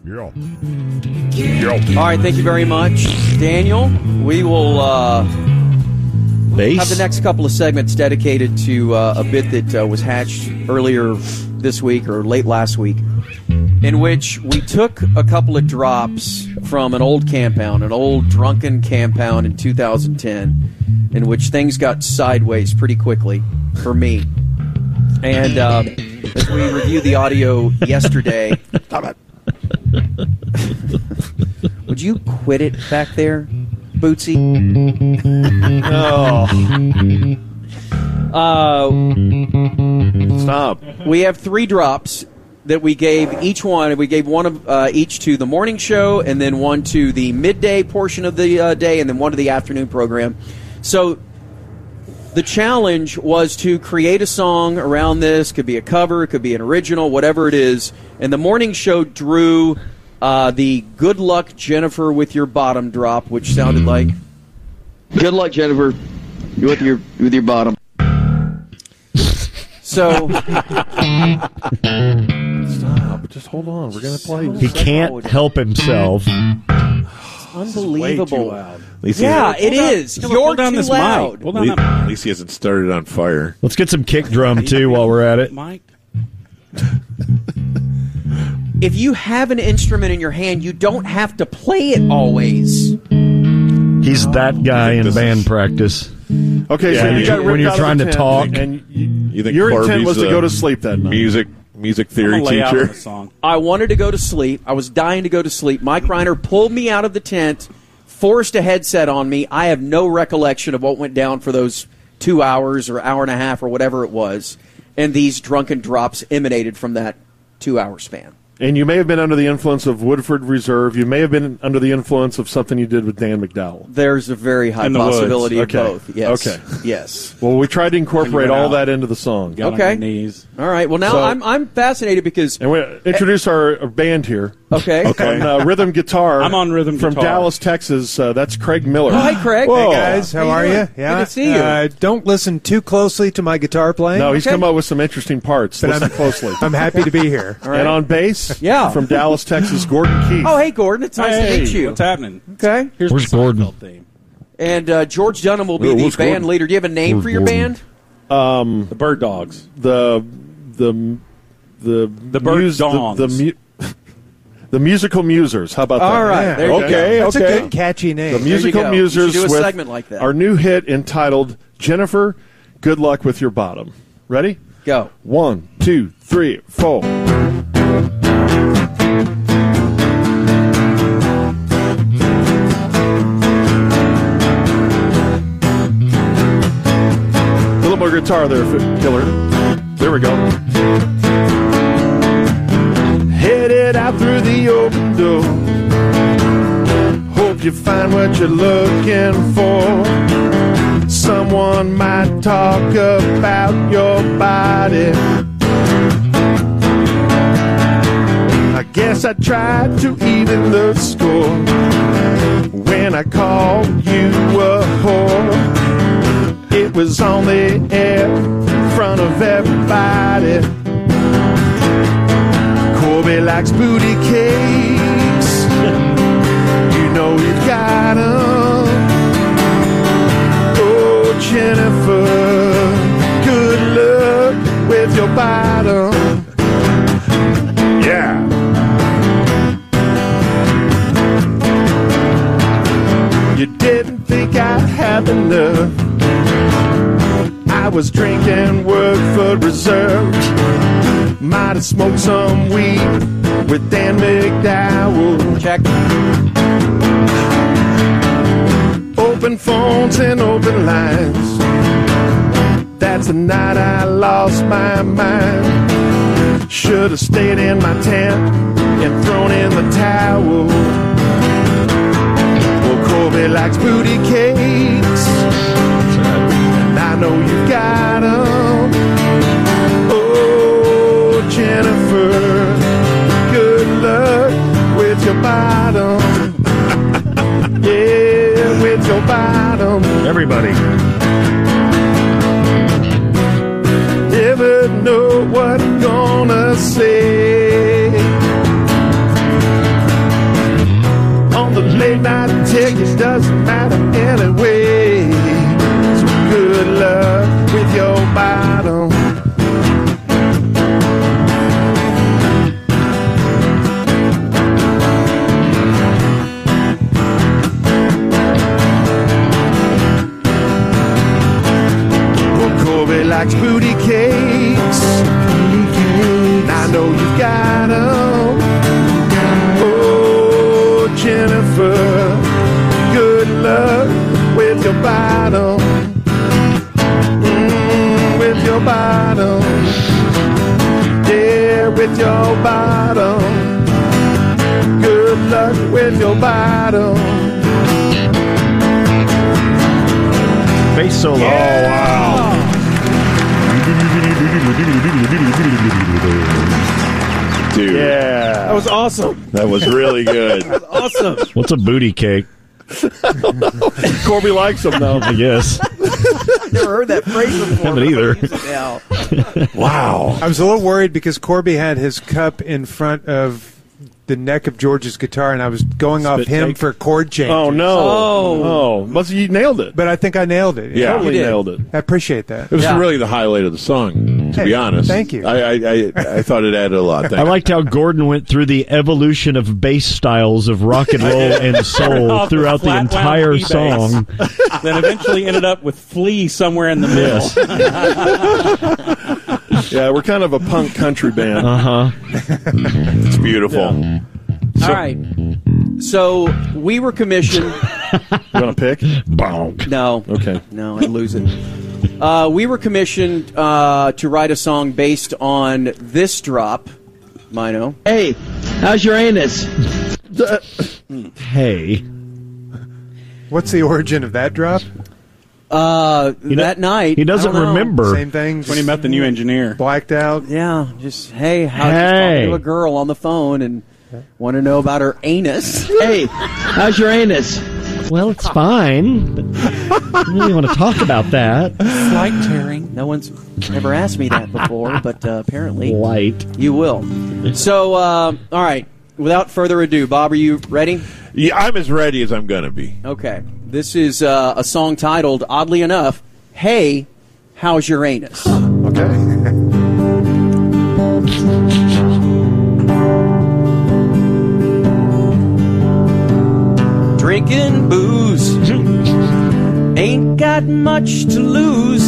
Yeah. All right, thank you very much, Daniel. We will have the next couple of segments dedicated to a bit that was hatched earlier this week or late last week, in which we took a couple of drops from an old campound, an old drunken campound in 2010, in which things got sideways pretty quickly for me. And as we reviewed the audio yesterday... Stop it. Would you quit it back there, Bootsy? Stop. We have 3 drops that we gave each one. We gave one of each to the morning show, and then one to the midday portion of the day, and then one to the afternoon program. So the challenge was to create a song around this. Could be a cover, it could be an original, whatever it is. And the morning show drew the Good Luck Jennifer with Your Bottom drop, which sounded like Good Luck Jennifer with your bottom. So stop. Just hold on. We're going to play. He can't help himself. Unbelievable. Way too loud. Yeah, it is. You're too loud. At least he hasn't started on fire. Let's get some kick drum, too, while we're at it. Mike? If you have an instrument in your hand, you don't have to play it always. He's that guy in band practice. Okay, so you got ripped when you're out trying of the to tent, talk. and You your intent was to go to sleep that night. I'm Music theory gonna lay out on teacher. the song. I wanted to go to sleep. I was dying to go to sleep. Mike Reiner pulled me out of the tent, forced a headset on me. I have no recollection of what went down for those 2 hours or hour and a half or whatever it was. And these drunken drops emanated from that 2-hour span. And you may have been under the influence of Woodford Reserve. You may have been under the influence of something you did with Dan McDowell. There's a very high In the possibility woods. of Okay. both. Yes. Okay. Yes. Well, we tried to incorporate went all out. that into the song. Got Okay. on your knees. All right. Well, now So- I'm fascinated because And we introduce our band here. okay. On rhythm guitar. I'm on rhythm from guitar. Dallas, Texas. That's Craig Miller. Oh, hi, Craig. Whoa. Hey guys, how are you? Good to see you. Don't listen too closely to my guitar playing. No, he's Okay. come up with some interesting parts. But Listen closely. I'm happy to be here. And on bass, Yeah. from Dallas, Texas, Gordon Keith. Oh, hey, Gordon. It's nice Hey, to meet you. what's happening? Okay. Here's Where's the Gordon? Seinfeld theme. And George Dunham will be Where's the band Gordon? leader. Do you have a name for your Gordon? band? The Bird Dogs. The Bird Dawns. The Musical Musers. How about that? All right. Yeah. There you Okay. go. That's a good catchy name. The Musical go. You Musers should do a with segment like that. our new hit entitled Jennifer, Good Luck with Your Bottom. Ready? Go. 1, 2, 3, 4. A little more guitar there, Killer. There we go. Headed out through the open door. Hope you find what you're looking for. Someone might talk about your body. I guess I tried to even the score when I called you a whore. It was on the air in front of everybody. Corby likes booty cakes. You know you've got 'em. Oh, Jennifer, good luck with your bottom. Yeah. You didn't think I had enough. I was drinking Woodford Reserve. Might have smoked some weed with Dan McDowell. Check. Open phones and open lines. That's the night I lost my mind. Should have stayed in my tent and thrown in the towel. Well, Corby likes booty cakes, and I know you got 'em. Oh, Jennifer, good luck with your bottom. Yeah, with your bottom. Everybody. Never know what I'm gonna say. late night tickets doesn't matter anyway. So good luck with your bottom. Well, Corby likes booty cakes. And I know you've got 'em. Oh, Jennifer, good luck with your bottom. With your bottom. Yeah, with your bottom. Good luck with your bottom. Bass solo. Yeah. Oh, wow. Dude, Yeah. That was awesome. that was really good. Awesome. What's a booty cake? Corby likes them, though. I guess. Never heard that phrase before. Haven't either. but I'll use it now. Wow. I was a little worried because Corby had his cup in front of the neck of George's guitar, and I was going off Spit him take. for chord change. Oh, no. Oh. Must you nailed it. But I think I nailed it. Yeah, totally you did. nailed it. I appreciate that. It was Yeah. really the highlight of the song, to be Hey, honest. thank you. I thought it added a lot. Thank I you. liked how Gordon went through the evolution of bass styles of rock and roll and soul off throughout the flat wound entire E-bass. song. Then eventually ended up with Flea somewhere in the middle. Yeah, we're kind of a punk country band. It's beautiful. All right. So we were commissioned. You want to pick? Bonk. No. Okay. No, I lose it. We were commissioned to write a song based on this drop, Mino. Hey, how's your anus? Hey. What's the origin of that drop? That night. He doesn't I don't know. remember. Same thing. When he met the new engineer. Blacked out. Yeah, just, hey, I was just Hey. talking to a girl on the phone and want to know about her anus. Hey, how's your anus? Well, it's fine. But I really want to talk about that. Slight tearing. No one's ever asked me that before, but apparently Light. you will. So, all right, without further ado, Bob, are you ready? Yeah, I'm as ready as I'm going to be. Okay. This is a song titled, oddly enough, Hey, How's Your Anus? Okay. Drinking booze, ain't got much to lose.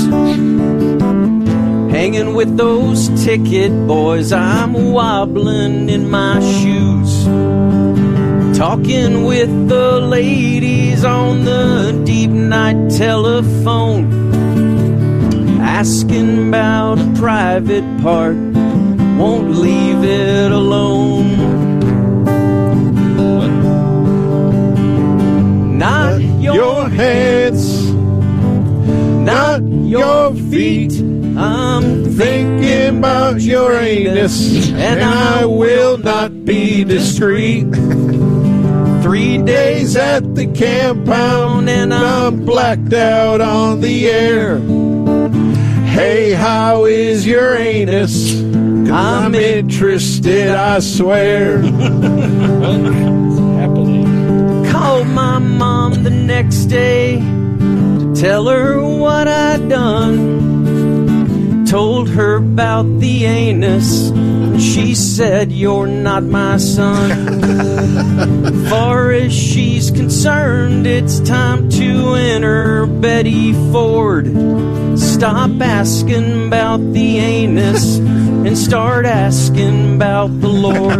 Hanging with those ticket boys, I'm wobbling in my shoes. Talking with the ladies on the deep night telephone, asking about a private part, won't leave it alone. Not Your hands, not your feet. I'm thinking about your anus, and I will not be discreet. 3 days At the compound, and I'm blacked out on the air. Hey, how is your anus? 'Cause I'm interested, I swear. Called my mom the next day to tell her what I'd done. Told her about the anus. She said, "You're not my son." Far as she's concerned, it's time to enter Betty Ford. Stop asking about the anus and start asking about the Lord.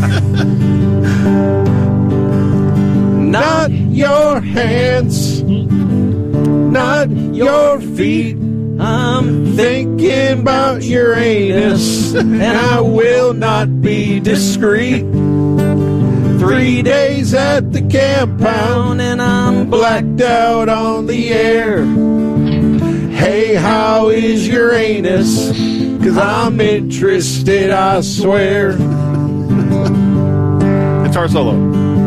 Not your hands, not your feet. I'm Thinking about your anus, and I will not be discreet. 3 days at the compound, and I'm blacked out on the air. Hey, how is your anus? 'Cause I'm interested, I swear. Guitar solo.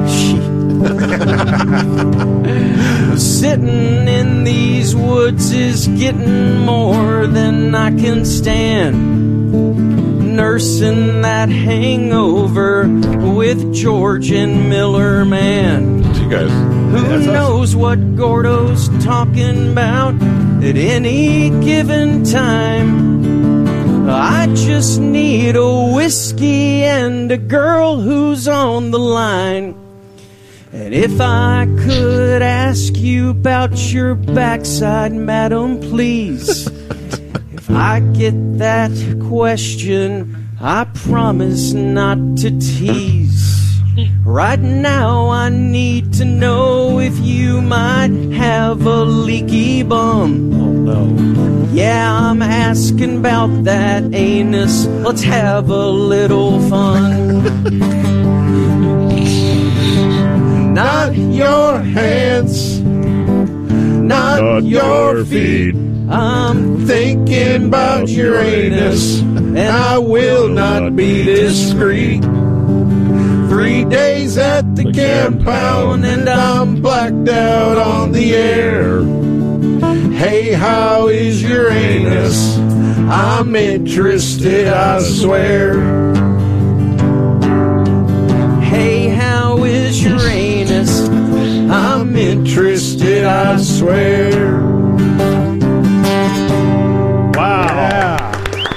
Sitting in these woods is getting more than I can stand. Nursing that hangover with George and Miller, man. you guys. Who knows what Gordo's talking about at any given time? I just need a whiskey and a girl who's on the line. And if I could ask you about your backside, madam, please. If I get that question, I promise not to tease. Right now I need to know if you might have a leaky bum. Oh no. Yeah, I'm asking about that anus. Let's have a little fun. Not your hands, not your feet. I'm thinking about Uranus, and I will not be discreet. 3 days at the compound, and I'm blacked out on the air. Hey, how is Uranus? I'm interested, I swear. Hey, how is Uranus? I'm interested, I swear. Wow. Yeah.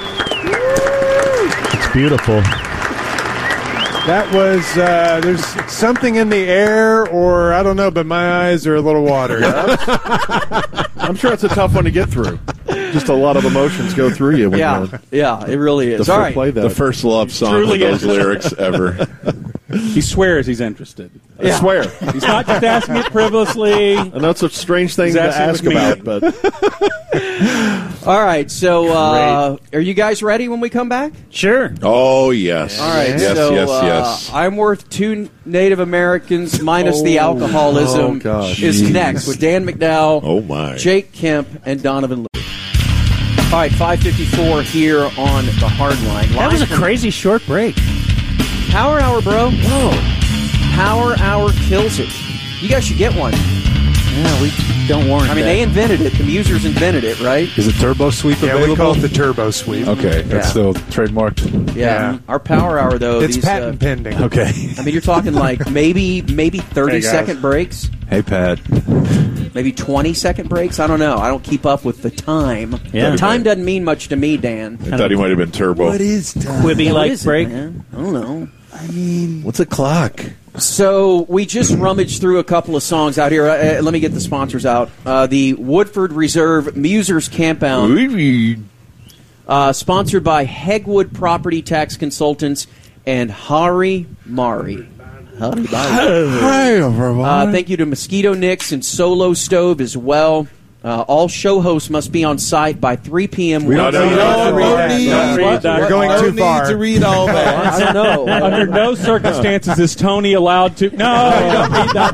It's beautiful. That was, there's something in the air, or I don't know, but my eyes are a little watery. I'm sure it's a tough one to get through. Just a lot of emotions go through you. When Yeah, it really is. the All right. play that. The first love song with Truly those is. lyrics ever. He swears he's interested. I swear. He's not just asking it frivolously. I know it's a strange thing He's to asking ask with about, meaning. but All right, so are you guys ready when we come back? Sure. Oh, yes. All right, Yes, so yes. I'm Worth 2 Native Americans minus the alcoholism Oh, gosh. is Jeez. next with Dan McDowell, Oh, my. Jake Kemp, and Donovan Lewis. All right, 5:54 here on the Hardline. That was a Live from crazy short break. Power Hour, bro. Whoa. Power Hour kills it. You guys should get one. Yeah, we don't warrant I mean, they invented it. The Musers invented it, right? Is it Turbo Sweep Yeah, available? we call it the Turbo Sweep. Okay, that's Yeah. still trademarked. Yeah. Yeah. Our Power Hour, though. It's these, patent pending. Okay. I mean, you're talking like maybe 30-second breaks. Hey, Pat. Maybe 20-second breaks. I don't know. I don't keep up with the time. Yeah. Time doesn't mean much to me, Dan. I thought he might have been Turbo. is time? Quibby What like is it, break. man? I don't know. What's a clock? So we just rummaged through a couple of songs out here. Let me get the sponsors out. The Woodford Reserve Musers Campout, sponsored by Hegwood Property Tax Consultants and Hari Mari. Hi, everyone. Thank you to Mosquito Nix and Solo Stove as well. All show hosts must be on site by 3 p.m. We don't Wednesday. know. Don't read that. You're going too far. to read all that. I don't know. Under no circumstances is Tony allowed to. No, you don't read that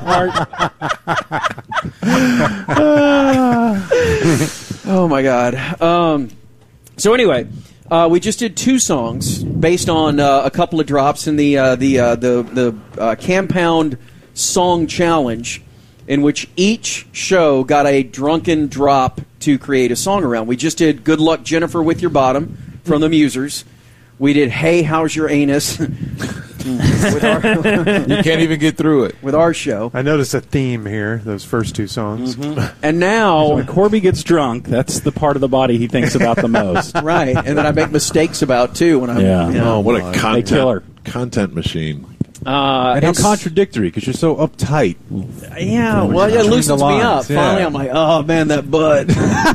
part. Oh my God. So anyway, we just did 2 songs based on a couple of drops in the Campound Song Challenge, in which each show got a drunken drop to create a song around. We just did "Good Luck Jennifer with Your Bottom" from the Musers. We did "Hey, How's Your Anus" with You can't even get through it. our show. I notice a theme here, those first 2 songs. And now, When Corby gets drunk, that's the part of the body he thinks about the most. right, and then I make mistakes about too when I'm. Yeah. You know, Oh, what a killer. content machine. And how contradictory, because you're so uptight. Yeah, well, it loosens me up. Finally, I'm like, oh man, that butt.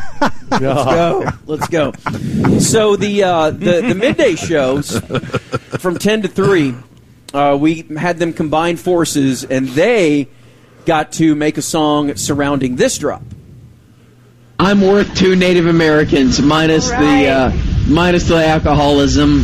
Let's go. So the midday shows from 10 to 3, we had them combine forces, and they got to make a song surrounding this drop. I'm worth 2 Native Americans minus the alcoholism.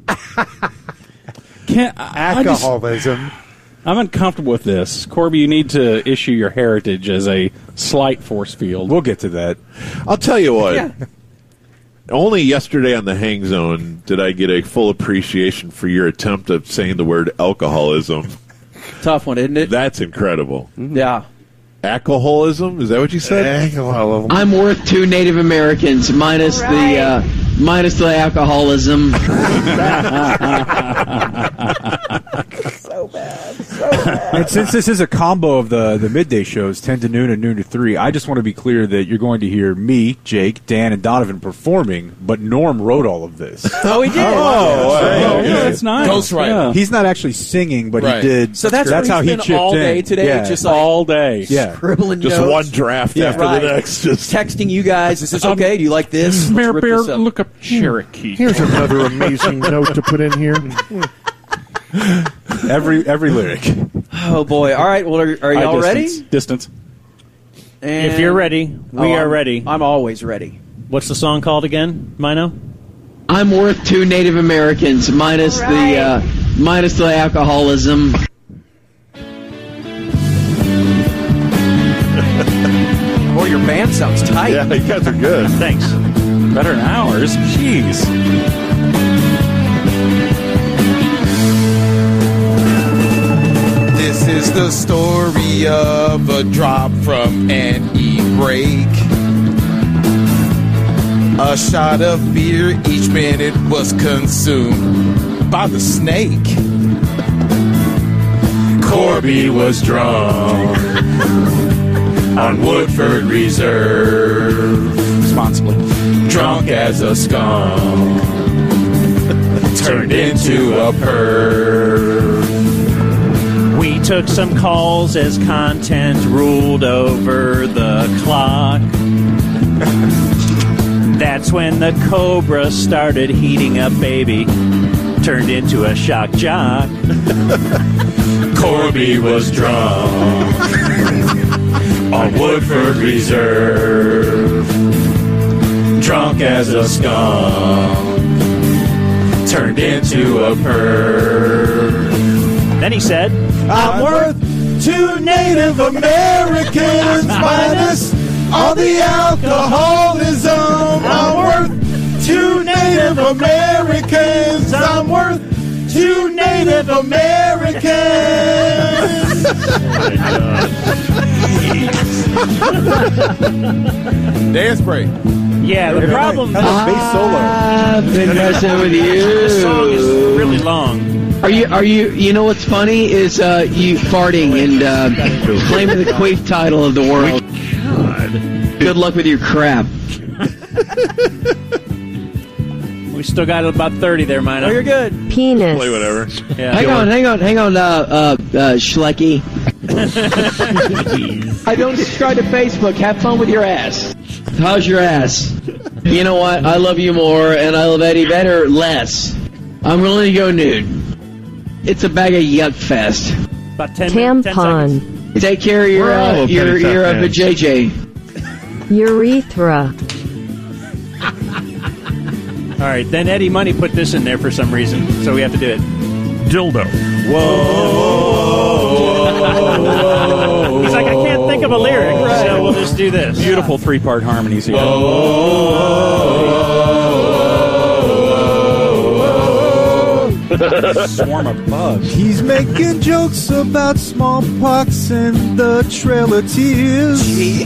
Alcoholism. I'm uncomfortable with this. Corby, you need to issue your heritage as a slight force field. We'll get to that. I'll tell you what. Yeah. Only yesterday on the Hang Zone did I get a full appreciation for your attempt of saying the word alcoholism. Tough one, isn't it? That's incredible. Yeah. Alcoholism? Is that what you said? I'm worth 2 Native Americans minus the alcoholism. So bad. And since this is a combo of the midday shows, 10 to noon and noon to 3, I just want to be clear that you're going to hear me, Jake, Dan, and Donovan performing, but Norm wrote all of this. Oh, he did. That's nice. Ghostwriter. Yeah. He's not actually singing, but Right. he did. So that's how he been chipped all day in. today, Yeah. just like All day. Yeah. scribbling Just notes. one draft after Right. the next. Just Texting you guys. Is this okay? Do you like this? Let's rip this up. look up Cherokee. Here's another amazing note to put in here. Every lyric. Oh boy! All right. Well, are y'all ready? Distance. And If you're ready, we are ready. I'm always ready. What's the song called again, Mino? I'm worth 2 Native Americans minus the alcoholism. Boy, your band sounds tight. yeah, you guys are good. Thanks. Better than ours. Jeez. This is the story of a drop from an e-brake. A shot of beer each minute was consumed by the snake. Corby was drunk on Woodford Reserve. Responsibly. Drunk as a skunk. Turned into a perv. We took some calls as content ruled over the clock. That's when the Cobra started heating up, baby. Turned into a shock jock. Corby was drunk on Woodford Reserve. Drunk as a skunk. Turned into a perv. Then he said, I'm worth 2 Native Americans minus all the alcoholism. I'm worth 2 Native Americans. I'm worth 2 Native Americans. Dance break. yeah, the problem Bass solo. I've been messing with this song is you. really long. Are you know what's funny is you farting and claiming the queef title of the world. Good luck with your crap. We still got about 30 there, Mino. Oh, you're good. Penis. Play whatever. Yeah. Hang on, Schlecky. I don't subscribe to Facebook. Have fun with your ass. How's your ass? You know what? I love you more, and I love Eddie better less. I'm willing to go nude. It's a bag of yuck fest. About 10 seconds. Tampon. Take care of your JJ. Urethra. All right, then Eddie Money put this in there for some reason, so we have to do it. Dildo. He's like, I can't think of a lyric, so we'll just do this. Beautiful 3-part harmonies here. Swarm of bugs. He's making jokes about smallpox and the Trail of Tears.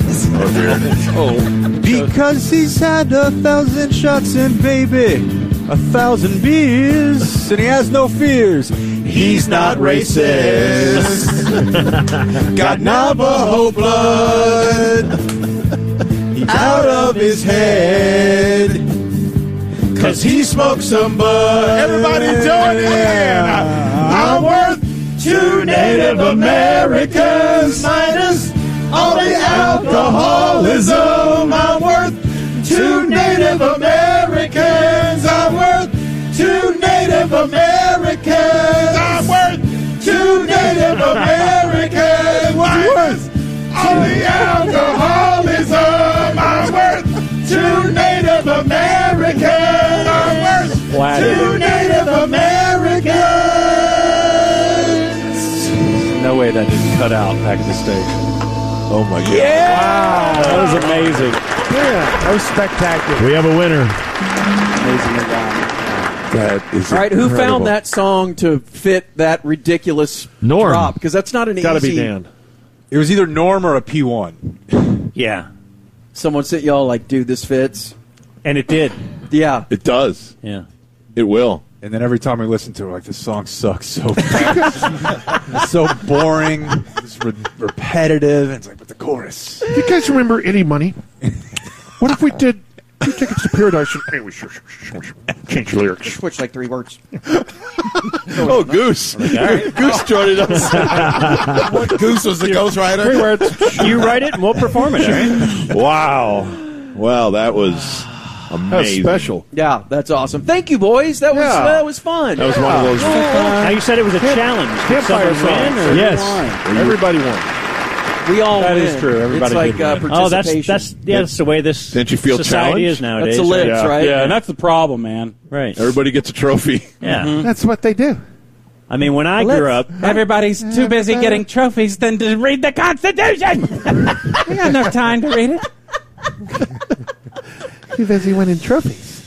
Because he's had 1,000 shots and baby, 1,000 beers, and he has no fears. He's not racist. Got Navajo blood. He's out of his head. Cause he smoked some bud. Everybody do it again. I'm worth 2 Native Americans minus all the alcoholism. I'm worth 2 Native Americans. I'm worth 2 Native Americans. I'm worth 2 Native Americans. I'm worth all the alcoholism. I'm worth 2 Native Americans. I'm worth 2 Native Americans. No way that didn't cut out back at the stage. Oh my god! Wow, that was amazing. Yeah, that was spectacular. We have a winner. That is All right, who incredible. found that song to fit that ridiculous Norm. drop? Because that's not an Got to easy. be Dan. It was either Norm or a P1. Yeah, Someone sent y'all like, dude, this fits. and it did. Yeah. It does. Yeah. It will. And then every time we listen to it, like, this song sucks so bad. It's so boring. It's repetitive. And it's like, but the chorus. Do you guys remember Any Money? What if we did 2 Tickets to Paradise? And, hey, we should change the lyrics. Switch like 3 words. Oh, Goose. Goose joined us. What Goose was the ghostwriter? 3 words. You write it and we'll perform it, all right? Wow. Well, that was amazing. That was special. Yeah, that's awesome. Thank you, boys. That was fun. That was one of those. Now, you said it was a challenge. Did Campfire someone win? song. Or? Yes. Everybody won. We all That win. is true. Everybody it's like did win. participation. That's the way this Didn't you feel society challenged? is nowadays. That's the libs, Yeah. right? Yeah, and that's the problem, man. Right. Everybody gets a trophy. Yeah. That's what they do. I mean, when I grew up, Everybody's too busy getting trophies than to read the Constitution. We got enough time to read it. Too busy winning trophies.